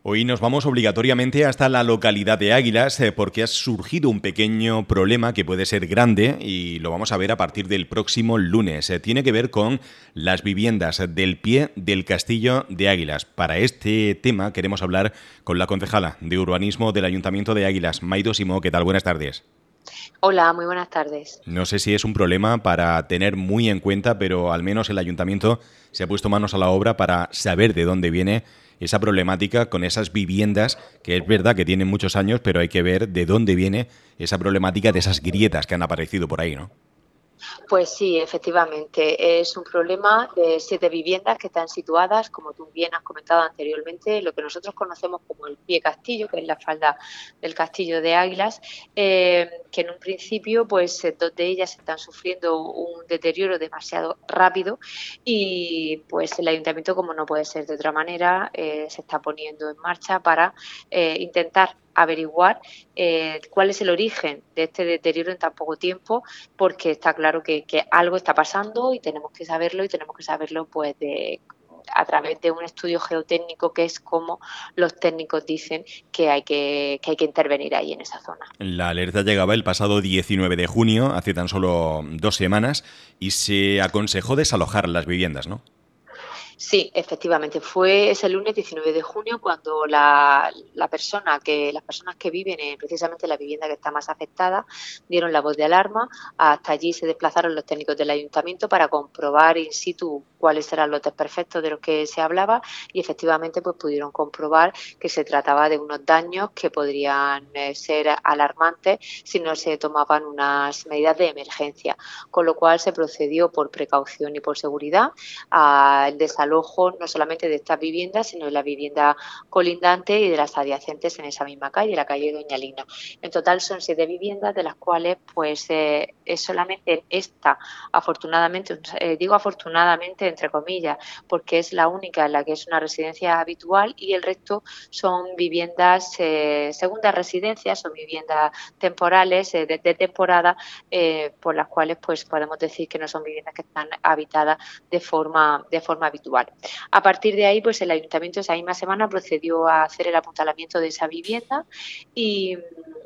Hoy nos vamos obligatoriamente hasta la localidad de Águilas porque ha surgido un pequeño problema que puede ser grande y lo vamos a ver a partir del próximo lunes. Tiene que ver con las viviendas del pie del Castillo de Águilas. Para este tema queremos hablar con la concejala de urbanismo del Ayuntamiento de Águilas, Maido Simó. ¿Qué tal? Buenas tardes. Hola, muy buenas tardes. No sé si es un problema para tener muy en cuenta, pero al menos el ayuntamiento se ha puesto manos a la obra para saber de dónde viene esa problemática con esas viviendas, que es verdad que tienen muchos años, pero hay que ver de dónde viene esa problemática de esas grietas que han aparecido por ahí, ¿no? Pues sí, efectivamente, es un problema de 7 viviendas que están situadas, como tú bien has comentado anteriormente, lo que nosotros conocemos como el pie castillo, que es la falda del Castillo de Águilas, que en un principio, pues 2 de ellas están sufriendo un deterioro demasiado rápido y pues el ayuntamiento, como no puede ser de otra manera, se está poniendo en marcha para intentar averiguar cuál es el origen de este deterioro en tan poco tiempo, porque está claro que algo está pasando y tenemos que saberlo pues a través de un estudio geotécnico, que es como los técnicos dicen que hay que intervenir ahí en esa zona. La alerta llegaba el pasado 19 de junio, hace tan solo 2 semanas, y se aconsejó desalojar las viviendas, ¿no? Sí, efectivamente, ese lunes 19 de junio cuando las personas que viven precisamente en la vivienda que está más afectada dieron la voz de alarma. Hasta allí se desplazaron los técnicos del ayuntamiento para comprobar in situ cuáles eran los desperfectos de los que se hablaba y efectivamente pues pudieron comprobar que se trataba de unos daños que podrían ser alarmantes si no se tomaban unas medidas de emergencia, con lo cual se procedió por precaución y por seguridad al desalojo no solamente de estas viviendas, sino de la vivienda colindante y de las adyacentes en esa misma calle, la calle Doña Lina. En total son 7 viviendas, de las cuales pues es solamente esta, afortunadamente, digo afortunadamente entre comillas, porque es la única en la que es una residencia habitual y el resto son viviendas, segundas residencias, son viviendas temporales de temporada, por las cuales pues podemos decir que no son viviendas que están habitadas de forma habitual. A partir de ahí, pues el ayuntamiento esa misma semana procedió a hacer el apuntalamiento de esa vivienda y,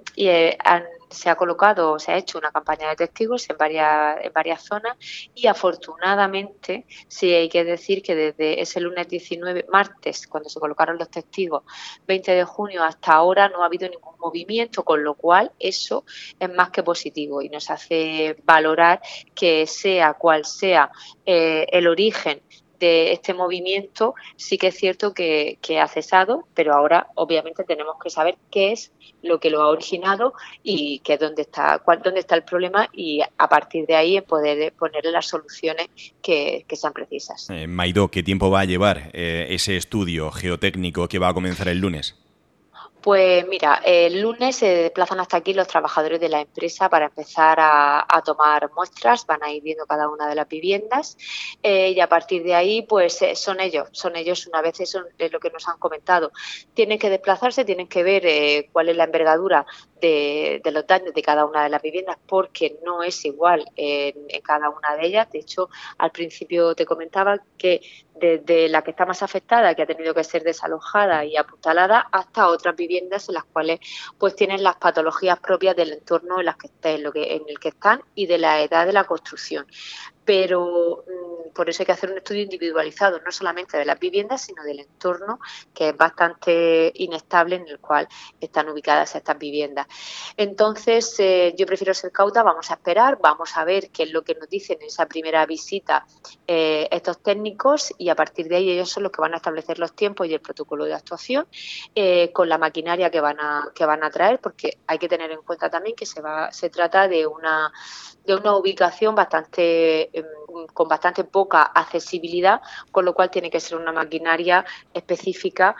se ha hecho una campaña de testigos en varias zonas y afortunadamente sí hay que decir que desde ese lunes 19, martes, cuando se colocaron los testigos, 20 de junio hasta ahora no ha habido ningún movimiento, con lo cual eso es más que positivo y nos hace valorar que sea cual sea el origen de este movimiento, sí que es cierto que ha cesado, pero ahora obviamente tenemos que saber qué es lo que lo ha originado y qué dónde está el problema y a partir de ahí poder ponerle las soluciones que sean precisas. Maido, ¿qué tiempo va a llevar ese estudio geotécnico que va a comenzar el lunes? Pues mira, el lunes se desplazan hasta aquí los trabajadores de la empresa para empezar a tomar muestras, van a ir viendo cada una de las viviendas y a partir de ahí pues son ellos una vez eso es lo que nos han comentado, tienen que desplazarse, tienen que ver cuál es la envergadura de los daños de cada una de las viviendas porque no es igual en cada una de ellas. De hecho, al principio te comentaba que desde la que está más afectada, que ha tenido que ser desalojada y apuntalada, hasta otras viviendas en las cuales pues tienen las patologías propias del entorno en el que están y de la edad de la construcción. Pero por eso hay que hacer un estudio individualizado, no solamente de las viviendas, sino del entorno, que es bastante inestable en el cual están ubicadas estas viviendas. Entonces, yo prefiero ser cauta, vamos a esperar, vamos a ver qué es lo que nos dicen en esa primera visita estos técnicos y a partir de ahí ellos son los que van a establecer los tiempos y el protocolo de actuación con la maquinaria que van a traer, porque hay que tener en cuenta también que se trata de una ubicación con bastante poca accesibilidad, con lo cual tiene que ser una maquinaria específica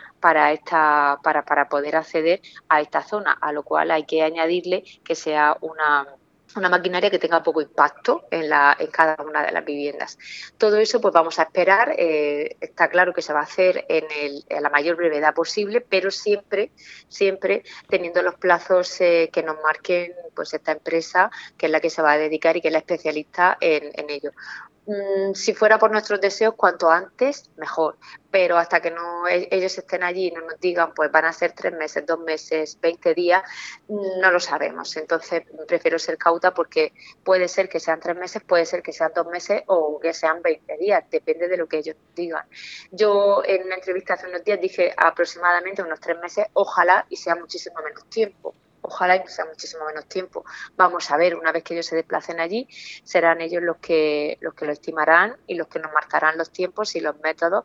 para poder acceder a esta zona, a lo cual hay que añadirle que sea una maquinaria que tenga poco impacto en cada una de las viviendas. Todo eso pues vamos a esperar, está claro que se va a hacer en la mayor brevedad posible, pero siempre teniendo los plazos que nos marquen pues esta empresa, que es la que se va a dedicar y que es la especialista en ello. Si fuera por nuestros deseos, cuanto antes, mejor. Pero hasta que ellos estén allí y no nos digan, pues van a ser 3 meses, 2 meses, 20 días, no lo sabemos. Entonces prefiero ser cauta porque puede ser que sean 3 meses, puede ser que sean 2 meses o que sean 20 días, depende de lo que ellos nos digan. Yo en una entrevista hace unos días dije aproximadamente unos 3 meses, ojalá y sea muchísimo menos tiempo. Ojalá y sea muchísimo menos tiempo. Vamos a ver, una vez que ellos se desplacen allí, serán ellos los que lo estimarán y los que nos marcarán los tiempos y los métodos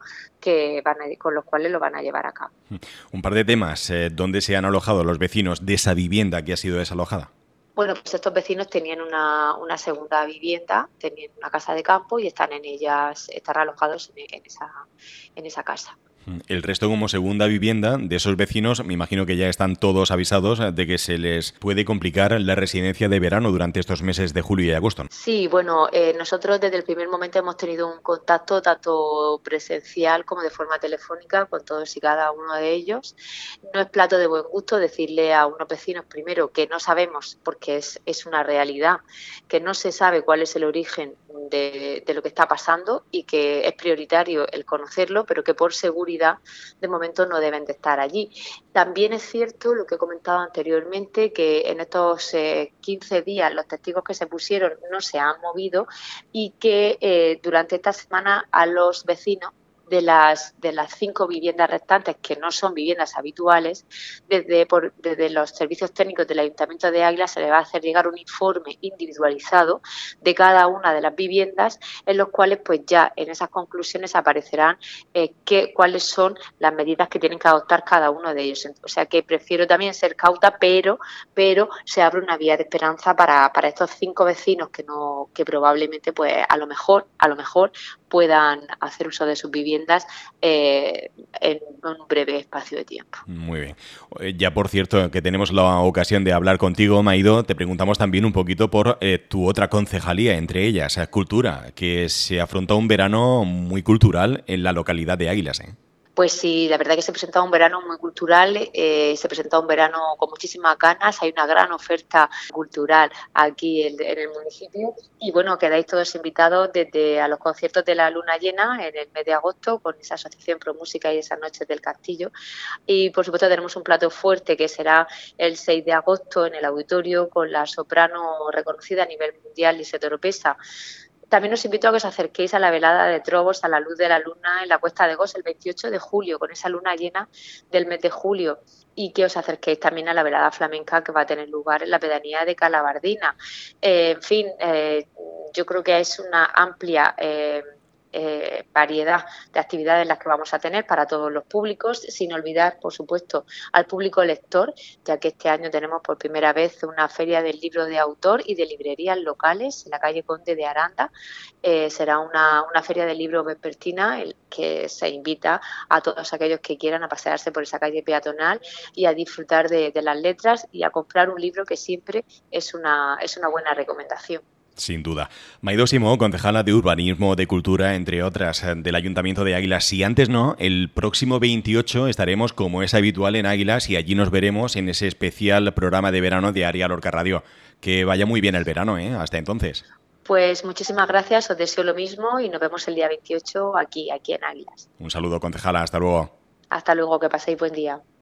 con los cuales lo van a llevar a cabo. Un par de temas. ¿Dónde se han alojado los vecinos de esa vivienda que ha sido desalojada? Bueno, pues estos vecinos tenían una segunda vivienda, tenían una casa de campo y están alojados en esa casa. El resto, como segunda vivienda de esos vecinos, me imagino que ya están todos avisados de que se les puede complicar la residencia de verano durante estos meses de julio y agosto, ¿no? Sí, bueno, nosotros desde el primer momento hemos tenido un contacto tanto presencial como de forma telefónica con todos y cada uno de ellos. No es plato de buen gusto decirle a unos vecinos, primero, que no sabemos, porque es una realidad, que no se sabe cuál es el origen de lo que está pasando y que es prioritario el conocerlo, pero que por seguridad de momento no deben de estar allí. También es cierto lo que he comentado anteriormente, que en estos 15 días los testigos que se pusieron no se han movido y que durante esta semana a los vecinos de las 5 viviendas restantes, que no son viviendas habituales, desde los servicios técnicos del Ayuntamiento de Águilas se les va a hacer llegar un informe individualizado de cada una de las viviendas, en los cuales pues ya en esas conclusiones aparecerán cuáles son las medidas que tienen que adoptar cada uno de ellos. O sea que prefiero también ser cauta, pero se abre una vía de esperanza para estos 5 vecinos que probablemente pues a lo mejor puedan hacer uso de sus viviendas en un breve espacio de tiempo. Muy bien. Ya por cierto, que tenemos la ocasión de hablar contigo, Maido, te preguntamos también un poquito por tu otra concejalía, entre ellas, Cultura, que se afronta un verano muy cultural en la localidad de Águilas, ¿eh? Pues sí, la verdad que se presenta un verano muy cultural, se presenta un verano con muchísimas ganas, hay una gran oferta cultural aquí en el municipio y bueno, quedáis todos invitados desde a los conciertos de la Luna Llena en el mes de agosto con esa asociación Pro Música y esas noches del castillo y por supuesto tenemos un plato fuerte que será el 6 de agosto en el auditorio con la soprano reconocida a nivel mundial Lisette Oropesa. También os invito a que os acerquéis a la velada de Trobos a la luz de la luna en la Cuesta de Gos el 28 de julio, con esa luna llena del mes de julio, y que os acerquéis también a la velada flamenca que va a tener lugar en la pedanía de Calabardina. En fin, yo creo que es una amplia variedad de actividades en las que vamos a tener para todos los públicos, sin olvidar, por supuesto, al público lector, ya que este año tenemos por primera vez una feria del libro de autor y de librerías locales en la calle Conde de Aranda. Será una feria del libro vespertina que se invita a todos aquellos que quieran a pasearse por esa calle peatonal y a disfrutar de las letras y a comprar un libro que siempre es una buena recomendación. Sin duda. Maido Simó, concejala de Urbanismo, de Cultura, entre otras, del Ayuntamiento de Águilas. Si antes no, el próximo 28 estaremos, como es habitual, en Águilas y allí nos veremos en ese especial programa de verano de Área Lorca Radio. Que vaya muy bien el verano, ¿eh? Hasta entonces. Pues muchísimas gracias, os deseo lo mismo y nos vemos el día 28 aquí en Águilas. Un saludo, concejala. Hasta luego. Hasta luego, que paséis buen día.